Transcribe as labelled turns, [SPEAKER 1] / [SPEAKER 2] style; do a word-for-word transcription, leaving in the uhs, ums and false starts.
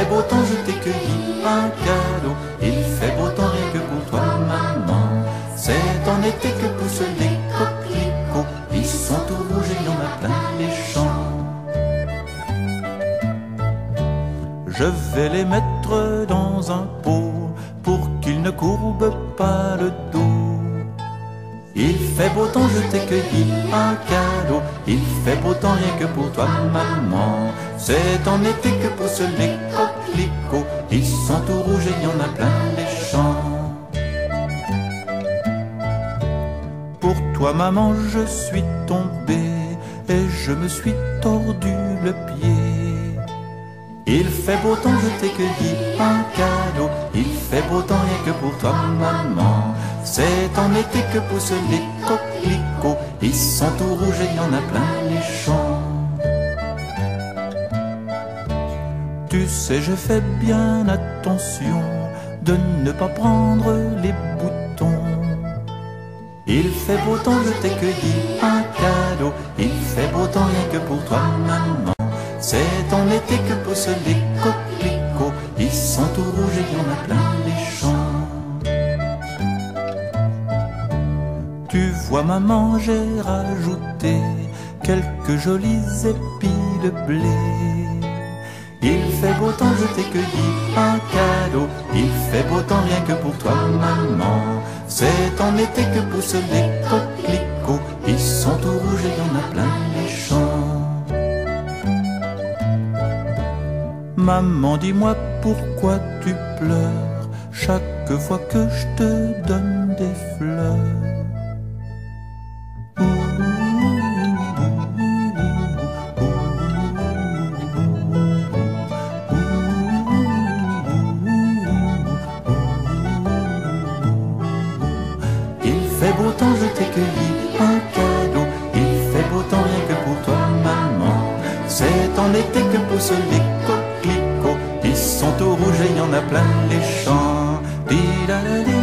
[SPEAKER 1] beau temps, je t'ai cueilli un cadeau. Il fait beau temps rien que pour toi, maman. C'est en été que poussent les coquelicots. Ils sont tout rouges et il y en a plein les champs. Je vais les mettre dans un pot pour qu'ils ne courbent pas le dos. Il fait beau temps, je t'ai cueilli un cadeau. Il fait beau temps rien que pour toi, maman. C'est en été que poussent les coquelicots. Ils sont tout rouges et il y en a plein les champs. Pour toi, maman, je suis tombé et je me suis tordu le pied. Il fait beau temps, je t'ai cueilli un cadeau. Il fait beau temps rien que pour toi, maman. C'est en été que poussent les coquelicots. Ils sont tout rouges et il y en a plein les champs. Tu sais, je fais bien attention de ne pas prendre les boutons. Il fait beau temps, je t'ai cueilli un cadeau. Il fait beau temps rien que pour toi, maman. C'est en été que poussent les coquelicots. Ils sont tout rouges et il y en a plein les champs. Tu vois, maman, j'ai rajouté quelques jolis épis de blé. Il fait beau temps, je t'ai cueilli un cadeau. Il fait beau temps rien que pour toi, maman. C'est en été que poussent les coquelicots. Ils sont tout rouges et il y en a plein les champs. Maman, dis-moi pourquoi tu pleures chaque fois que je te donne des fleurs. Il fait beau temps, je t'ai cueilli un cadeau. Il fait beau temps rien que pour toi, maman. C'est en été que poussent les coquelicots. Ils sont tout rouges et il y en a plein les champs. Di-da-da-di.